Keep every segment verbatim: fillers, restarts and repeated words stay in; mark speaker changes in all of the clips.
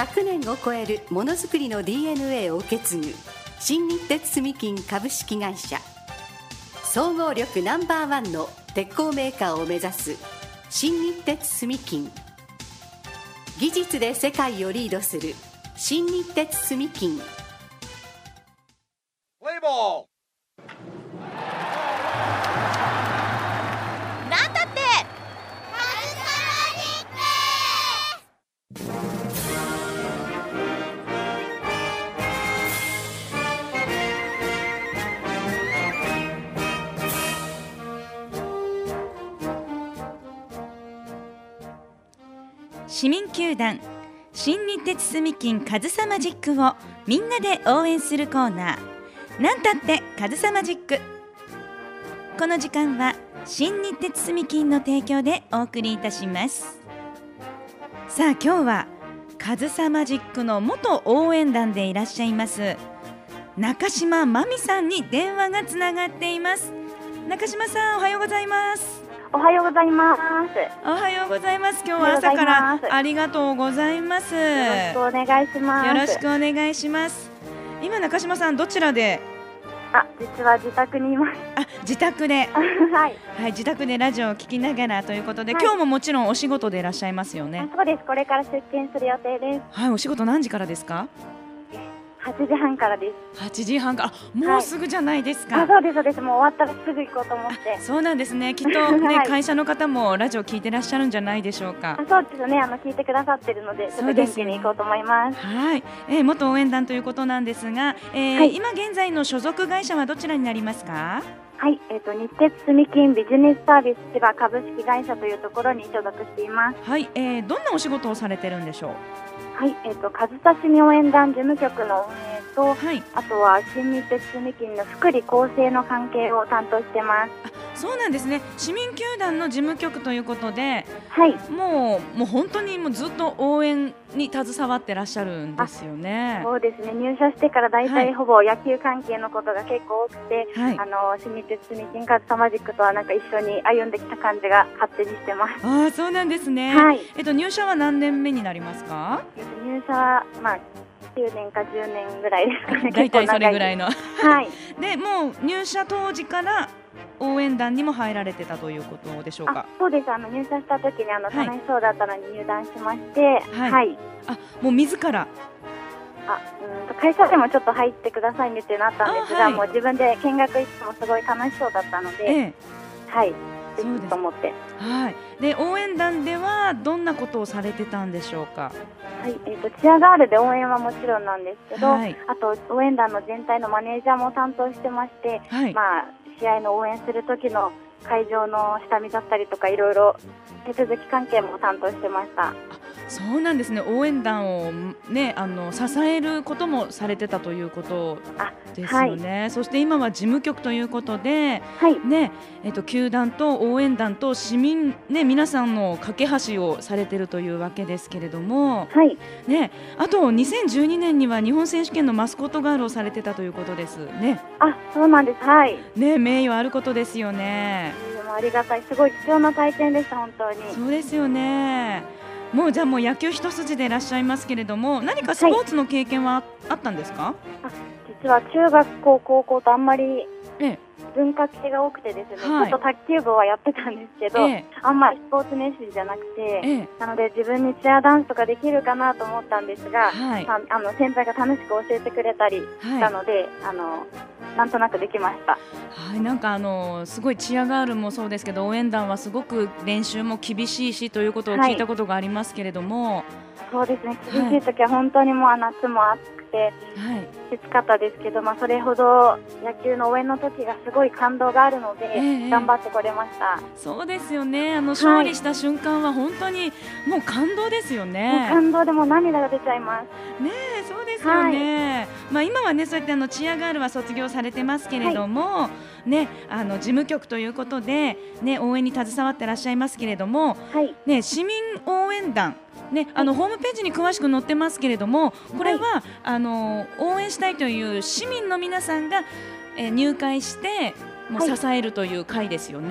Speaker 1: ひゃくねんを超えるものづくりの ディーエヌエー を受け継ぐ新日鉄住金株式会社、総合力ナンバーワンの鉄鋼メーカーを目指す新日鉄住金、技術で世界をリードする新日鉄住金。
Speaker 2: プレイボール
Speaker 3: なんだって
Speaker 4: 市民球団新日鉄住金上総マジックをみんなで応援するコーナー、なんたって上総マジック。この時間は新日鉄住金の提供でお送りいたします。さあ今日は上総マジックの元応援団でいらっしゃいます中島真美さんに電話がつながっています。中島さん、おはようございます。
Speaker 5: おはようございます。
Speaker 4: おはようございます。今日は朝からありがとうございます。よ
Speaker 5: ろしくお願いします。
Speaker 4: よろしくお願いします。今中島さんどちらで？
Speaker 5: あ、実は自宅にいます。
Speaker 4: あ、自宅で
Speaker 5: はい、
Speaker 4: はい、自宅でラジオを聞きながらということで、
Speaker 5: はい、
Speaker 4: 今日ももちろんお仕事でいらっしゃいますよね。
Speaker 5: そうです。これから出勤する予定です。
Speaker 4: はい、お仕事何時からですか？
Speaker 5: はちじはんからです。
Speaker 4: はちじはんから、もうすぐじゃないですか。
Speaker 5: はい、あ、そうですそうです。もう終わったらすぐ行こうと思って。
Speaker 4: そうなんですね。きっとね、
Speaker 5: はい、
Speaker 4: 会社の方もラジオ聞いてらっしゃるんじゃないでしょうか。
Speaker 5: あ、そうですね。あの聞いてくださってるので、ちょっと元気に行こうと思います。
Speaker 4: はい、えー、元応援団ということなんですが、えーはい、今現在の所属会社はどちらになりますか？
Speaker 5: はい、えーと、日鉄住金ビジネスサービス千葉株式会社というところに所属しています。
Speaker 4: はい、えー、どんなお仕事をされてるんでしょう？
Speaker 5: はい、えーと、上総市民応援団事務局の運営と、
Speaker 4: はい、
Speaker 5: あとは新日鉄住金の福利厚生の関係を担当してます。
Speaker 4: あ、そうなんですね。市民球団の事務局ということで、
Speaker 5: はい、
Speaker 4: もうもう本当にもうずっと応援に携わってらっしゃるんですよね。
Speaker 5: そうですね。入社してからだいたいほぼ野球関係のことが結構多くて、
Speaker 4: はい、
Speaker 5: あの新日鉄住金上総マジックとはなんか一緒に歩んできた感じが勝手にしてます。
Speaker 4: ああ、そうなんですね。
Speaker 5: はい、
Speaker 4: えっと入社は何年目になりますか？
Speaker 5: えっと入社はまあきゅうねんかじゅうねんぐらいですかね。
Speaker 4: だいたいそれぐらいの。
Speaker 5: はい。
Speaker 4: でもう入社当時から応援団にも入られてたということでしょうか？
Speaker 5: あ、そうです。あの入社した時にあの楽しそうだったのに入団しまして、はい。
Speaker 4: はい、あ、もう自ら。
Speaker 5: あ、うんと会社でもちょっと入ってくださいねっていうのあったんですが、はい、もう自分で見学行ってもすごい楽しそうだったので、ええ、はい、ぜひと思って。
Speaker 4: はい。で応援団ではどんなことをされてたんでしょうか？
Speaker 5: はい、えーと、チアガールで応援はもちろんなんですけど、
Speaker 4: はい、
Speaker 5: あと応援団の全体のマネージャーも担当してまして、はい、まあ、試合の応援する時の会場の下見だったりとかいろいろ手続き関係も担当してました。
Speaker 4: あ、そうなんですね。応援団を、ね、あの支えることもされてたということですよね。はい、そして今は事務局ということで、はいねえっと、球団と応援団と市民、ね、皆さんの架け橋をされているというわけですけれども、はいね、あとにせんじゅうにねんには日本選手権のマスコットガールをされてたということですね。
Speaker 5: あ、そうなんです。はい、
Speaker 4: ね、名誉あることですよね。
Speaker 5: ありがたい、すごい貴重な体験でした。本当に
Speaker 4: そうですよね。もうじゃあもう野球一筋でいらっしゃいますけれども、何かスポーツの経験はあったんですか？
Speaker 5: あ、実は中学校高校とあんまり
Speaker 4: ええ
Speaker 5: 文化系が多くてですね、
Speaker 4: はい、
Speaker 5: ちょっと卓球部はやってたんですけど、ええ、あんまりスポーツ熱心じゃなくて、ええ、なので自分にチアダンスとかできるかなと思ったんですが、はい、あの先輩が楽しく教えてくれたりしたので、はい、あのなんとなくできました。
Speaker 4: はい、なんかあのすごいチアガールもそうですけど、応援団はすごく練習も厳しいしということを聞いたことがありますけれども、はい、
Speaker 5: そうですね、厳しい時は本当にもう夏も暑くてきつかったですけど、まあ、それほど野球の応援の時がすごい感動があるので、えー、頑張ってこれました。
Speaker 4: そうですよね。あの勝利した瞬間は本当にもう感動ですよね。
Speaker 5: もう感動でもう涙が出ちゃいます。
Speaker 4: ねえ、そうですよね。はい、まあ、今はねそうやってあのチアガールは卒業されてますけれども、はい、ね、あの事務局ということで、ね、応援に携わってらっしゃいますけれども、はいね、市民応援団ね、あのホームページに詳しく載ってますけれども、これは、はい、あの応援したいという市民の皆さんが、えー、入会してもう支えるという会ですよね。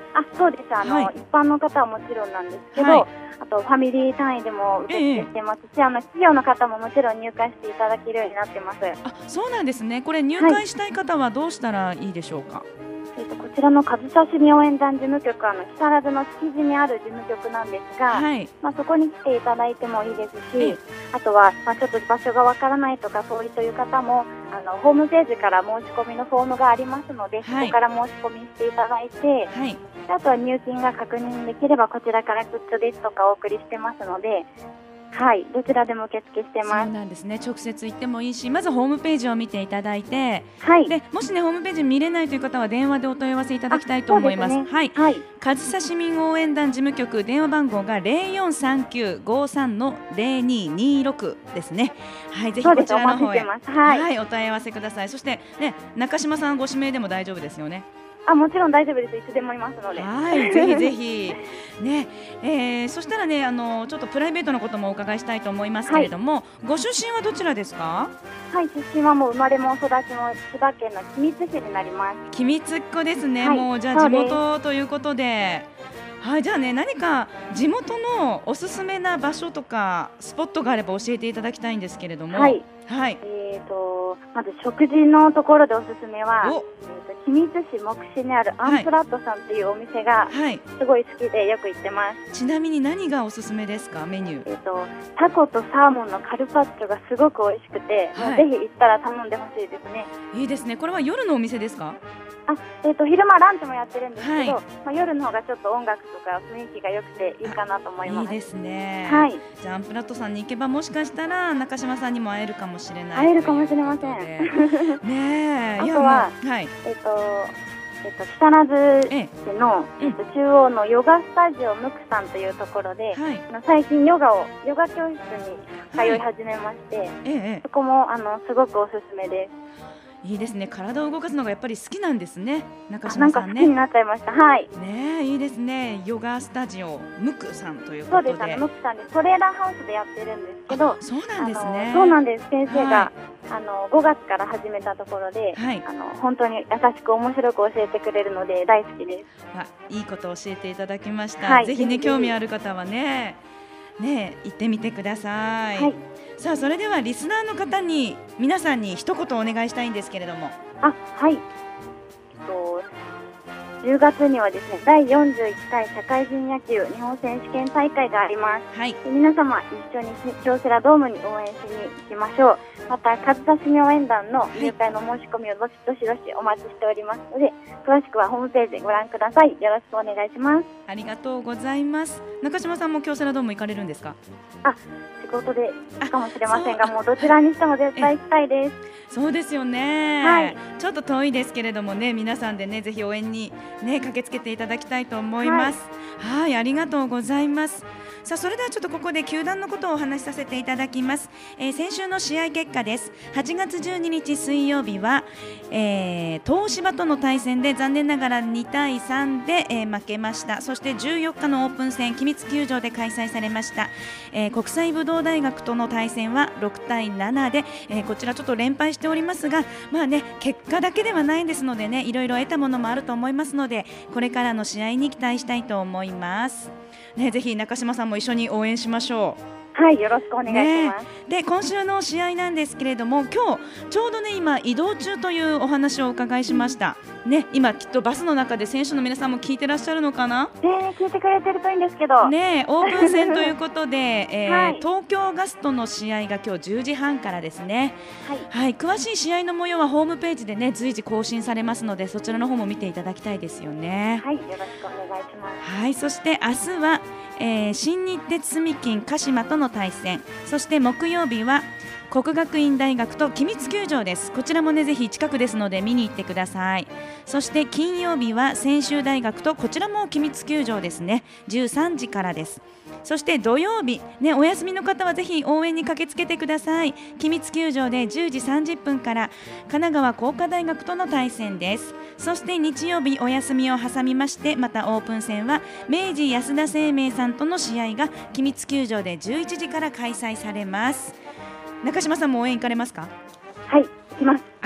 Speaker 5: あ、そうです。あの、はい、一般の方はもちろんなんですけど、はい、あとファミリー単位でも受付してますし、えー、あの企業の方ももちろん入会していただけるようになってます。
Speaker 4: あ、そうなんですね。これ入会したい方はどうしたらいいでしょうか。はい、
Speaker 5: えー、とこちらの上総市民応援団事務局はあの木更津の築地にある事務局なんですが、はい、まあ、そこに来ていただいてもいいですし、あとは、まあ、ちょっと場所がわからないとかそういうという方もあのホームページから申し込みのフォームがありますので、はい、そこから申し込みしていただいて、はい、あとは入金が確認できればこちらからグッズですとかお送りしてますので、はい、どちらでも受付してます。
Speaker 4: そうなんですね。直接行ってもいいし、まずホームページを見ていただいて、
Speaker 5: はい、
Speaker 4: でもしねホームページ見れないという方は電話でお問い合わせいただきたいと思います。
Speaker 5: そうですね。
Speaker 4: はい、
Speaker 5: はい、
Speaker 4: 上総市民応援団事務局電話番号がゼロよんさんきゅうごさんのゼロににろくですね。はい、ぜひこちらの方へ、
Speaker 5: はい
Speaker 4: はい、お問い合わせください。そしてね、中島さんご指名でも大丈夫ですよね。
Speaker 5: あ、もちろん大丈夫です。いつでもいますので。
Speaker 4: はい、ぜひぜひね、えー、そしたらね、あのちょっとプライベートのこともお伺いしたいと思いますけれども、はい、ご出身はどちらですか？
Speaker 5: はい、出身はもう生まれも育ちも千葉県の君津市になります。
Speaker 4: 君津っ子ですね。
Speaker 5: はい、
Speaker 4: もうじゃあ地元ということで、はい、じゃあね、何か地元のおすすめな場所とかスポットがあれば教えていただきたいんですけれども。
Speaker 5: はい、
Speaker 4: はい、
Speaker 5: えーとまず食事のところでおすすめは、えーと君津市目視にあるアンプラットさんというお店がすごい好きでよく行ってます。はい、
Speaker 4: ちなみに何がおすすめですか？メニュー。
Speaker 5: えーとタコとサーモンのカルパッチョがすごく美味しくて、はい、ぜひ行ったら頼んでほしいですね。
Speaker 4: いいですね。これは夜のお店ですか？
Speaker 5: あ、えーと昼間ランチもやってるんですけど、はい、まあ、夜の方がちょっと音楽とか雰囲気が良くていいかなと思います。
Speaker 4: いいですね。
Speaker 5: はい、
Speaker 4: じゃあアンプラットさんに行けばもしかしたら中島さんにも会えるかもしれない。
Speaker 5: 会えるかもしれません。
Speaker 4: ねえ。
Speaker 5: あとは、はい、えっとえっと、木更津市の、ええっと、中央のヨガスタジオムクさんというところで、はい、最近ヨガをヨガ教室に通い始めまして、はい、ええ、そこもあのすごくおすすめです。
Speaker 4: いいですね。体を動かすのがやっぱり好きなんですね、中島さんね。
Speaker 5: なんか好きになっちゃいました。はい。
Speaker 4: ねえ、いいですね。ヨガスタジオムクさんということで。
Speaker 5: そうです。あのムクさんでトレーラーハウスでやってるんですけど。
Speaker 4: そうなんですね。
Speaker 5: そうなんです。先生が、はい、あのごがつから始めたところで、はい、あの本当に優しく面白く教えてくれるので大好きです。
Speaker 4: あ、いいことを教えていただきました。はい、ぜひね、興味ある方はね、ね行ってみてください。はい、さあ、それではリスナーの方に皆さんに一言お願いしたいんですけれども。
Speaker 5: あ、はい、えっと、じゅうがつにはですね、だいよんじゅういっかい社会人野球日本選手権大会があります。はい、皆様一緒に京セラドームに応援しに行きましょう。また上総市民応援団の入会の申し込みをどしどしどしお待ちしておりますので、詳しくはホームページご覧ください。よろしくお願いします。
Speaker 4: ありがとうございます。中島さんも京セラドーム行かれるんですか？
Speaker 5: あ、仕事でかもしれませんが、もうどちらにしても絶対行きたいです。
Speaker 4: そうですよね。はい、ちょっと遠いですけれどもね、皆さんでね、ぜひ応援にね駆けつけていただきたいと思います。はい、はい、ありがとうございます。さあ、それではちょっとここで球団のことをお話しさせていただきます。えー、先週の試合結果です。はちがつじゅうににち水曜日は、えー、東芝との対戦で残念ながらにたいさんで、えー、負けました。そしてじゅうよっかのオープン戦君津球場で開催されました、えー、国際武道大学との対戦はろくたいななで、えー、こちらちょっと連敗しておりますが、まあね、結果だけではないですのでね、いろいろ得たものもあると思いますので、これからの試合に期待したいと思います。ね、ぜひ中島さんも一緒に応援しましょう。
Speaker 5: はい、よろしくお願いします。
Speaker 4: ね、で今週の試合なんですけれども、今日ちょうどね今移動中というお話をお伺いしました、ね、今きっとバスの中で選手の皆さんも聞いてらっしゃるのかな。
Speaker 5: ね、聞いてくれてるといいんですけど
Speaker 4: ね、オープン戦ということで、えーはい、東京ガスとの試合が今日じゅうじはんからですね。はい、はい、詳しい試合の模様はホームページでね随時更新されますので、そちらの方も見ていただきたいですよね。
Speaker 5: はい、よろしくお願いします。
Speaker 4: はい、そして明日は、えー、新日鉄住金鹿島との対戦、そして木曜日は国学院大学と君津球場です。こちらもねぜひ近くですので見に行ってください。そして金曜日は専修大学と、こちらも君津球場ですね、じゅうさんじからです。そして土曜日、ね、お休みの方はぜひ応援に駆けつけてください。君津球場でじゅうじさんじゅっぷんから神奈川工科大学との対戦です。そして日曜日お休みを挟みまして、またオープン戦は明治安田生命さんとの試合が君津球場でじゅういちじから開催されます。中島さんも応援行かれますか？
Speaker 5: はい、行きます。
Speaker 4: あ、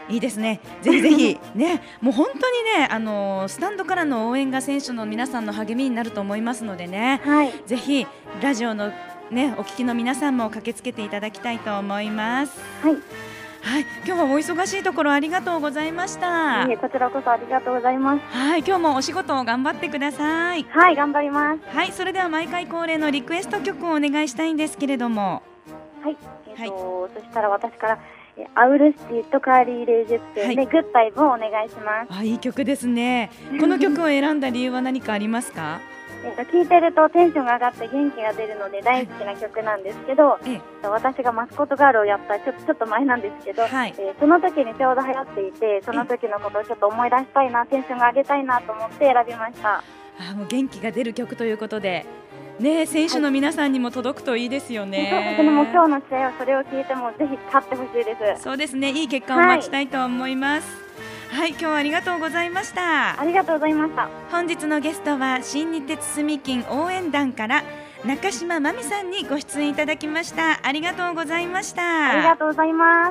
Speaker 4: いいですね。ぜひぜひね、もう本当にね、あのー、スタンドからの応援が選手の皆さんの励みになると思いますのでね、
Speaker 5: はい、ぜ
Speaker 4: ひラジオのね、お聞きの皆さんも駆けつけていただきたいと思います。
Speaker 5: はい、
Speaker 4: はい、今日はお忙しいところありがとうございました。
Speaker 5: いえ、こちらこそありがとうございます。
Speaker 4: はい、今日もお仕事を頑張ってください。
Speaker 5: はい、頑張ります。
Speaker 4: はい、それでは毎回恒例のリクエスト曲をお願いしたいんですけれども。
Speaker 5: はい、えーとはい、そしたら私からアウルシティとカーリー・レイジェットで、はい、グッタイムをお願いします。
Speaker 4: あ、いい曲ですね。この曲を選んだ理由は何かありますか？
Speaker 5: えーと聴いてるとテンションが上がって元気が出るので大好きな曲なんですけど、はい、私がマスコットガールをやったちょっと、ちょっと前なんですけど、はい、えー、その時にちょうど流行っていて、その時のことをちょっと思い出したいな、テンションが上げたいなと思って選びました。
Speaker 4: あ、もう元気が出る曲ということでね、選手の皆さんにも届くといいですよね。はい、
Speaker 5: そうですね。もう今日の試合はそれを聞いてもぜひ勝ってほしいです。
Speaker 4: そうですね。いい結果を待ちたいと思います。はい、はい、今日はありがとうございました。
Speaker 5: ありがとうございました。
Speaker 4: 本日のゲストは新日鉄住金応援団から中島真美さんにご出演いただきました。ありがとうございました。
Speaker 5: ありがとうございます。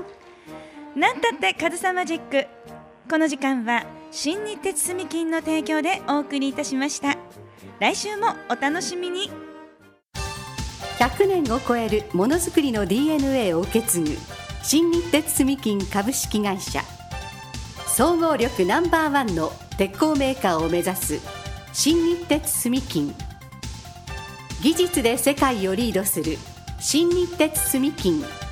Speaker 4: なんたってカズサマジック、この時間は新日鉄住金の提供でお送りいたしました。来週もお楽しみに。
Speaker 1: ひゃくねんを超えるものづくりの ディーエヌエー を受け継ぐ新日鉄住金株式会社、総合力ナンバーワンの鉄鋼メーカーを目指す新日鉄住金、技術で世界をリードする新日鉄住金